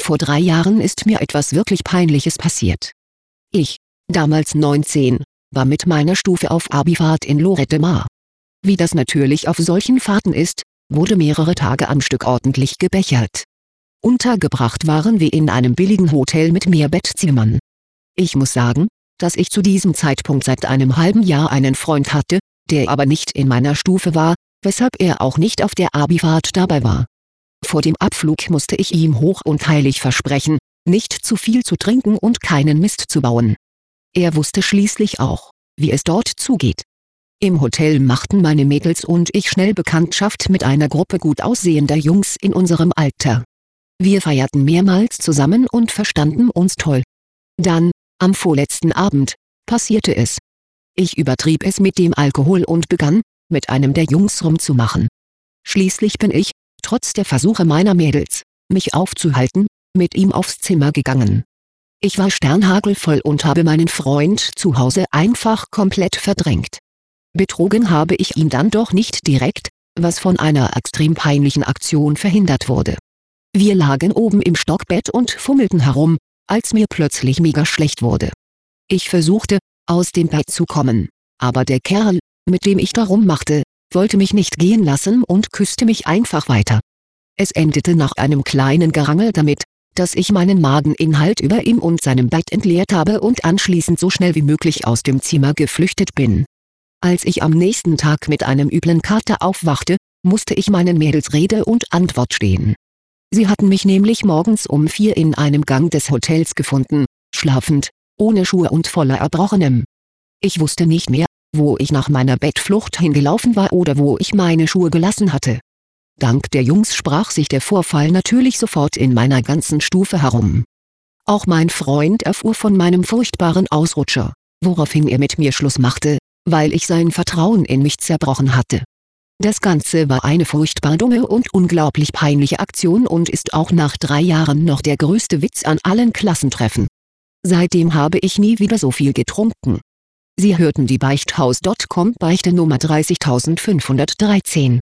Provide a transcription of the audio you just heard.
Vor 3 Jahren ist mir etwas wirklich Peinliches passiert. Ich, damals 19, war mit meiner Stufe auf Abifahrt in Lloret de Mar. Wie das natürlich auf solchen Fahrten ist, wurde mehrere Tage am Stück ordentlich gebechert. Untergebracht waren wir in einem billigen Hotel mit Mehrbettzimmern. Ich muss sagen, dass ich zu diesem Zeitpunkt seit einem halben Jahr einen Freund hatte, der aber nicht in meiner Stufe war, weshalb er auch nicht auf der Abifahrt dabei war. Vor dem Abflug musste ich ihm hoch und heilig versprechen, nicht zu viel zu trinken und keinen Mist zu bauen. Er wusste schließlich auch, wie es dort zugeht. Im Hotel machten meine Mädels und ich schnell Bekanntschaft mit einer Gruppe gut aussehender Jungs in unserem Alter. Wir feierten mehrmals zusammen und verstanden uns toll. Dann, am vorletzten Abend, passierte es. Ich übertrieb es mit dem Alkohol und begann, mit einem der Jungs rumzumachen. Schließlich bin ich, trotz der Versuche meiner Mädels, mich aufzuhalten, mit ihm aufs Zimmer gegangen. Ich war sternhagelvoll und habe meinen Freund zu Hause einfach komplett verdrängt. Betrogen habe ich ihn dann doch nicht direkt, was von einer extrem peinlichen Aktion verhindert wurde. Wir lagen oben im Stockbett und fummelten herum, als mir plötzlich mega schlecht wurde. Ich versuchte, aus dem Bett zu kommen, aber der Kerl, mit dem ich da rummachte, wollte mich nicht gehen lassen und küsste mich einfach weiter. Es endete nach einem kleinen Gerangel damit, dass ich meinen Mageninhalt über ihm und seinem Bett entleert habe und anschließend so schnell wie möglich aus dem Zimmer geflüchtet bin. Als ich am nächsten Tag mit einem üblen Kater aufwachte, musste ich meinen Mädels Rede und Antwort stehen. Sie hatten mich nämlich morgens um 4 in einem Gang des Hotels gefunden, schlafend, ohne Schuhe und voller Erbrochenem. Ich wusste nicht mehr, wo ich nach meiner Bettflucht hingelaufen war oder wo ich meine Schuhe gelassen hatte. Dank der Jungs sprach sich der Vorfall natürlich sofort in meiner ganzen Stufe herum. Auch mein Freund erfuhr von meinem furchtbaren Ausrutscher, woraufhin er mit mir Schluss machte, weil ich sein Vertrauen in mich zerbrochen hatte. Das Ganze war eine furchtbar dumme und unglaublich peinliche Aktion und ist auch nach 3 Jahren noch der größte Witz an allen Klassentreffen. Seitdem habe ich nie wieder so viel getrunken. Sie hörten die Beichthaus.com Beichte Nummer 30513.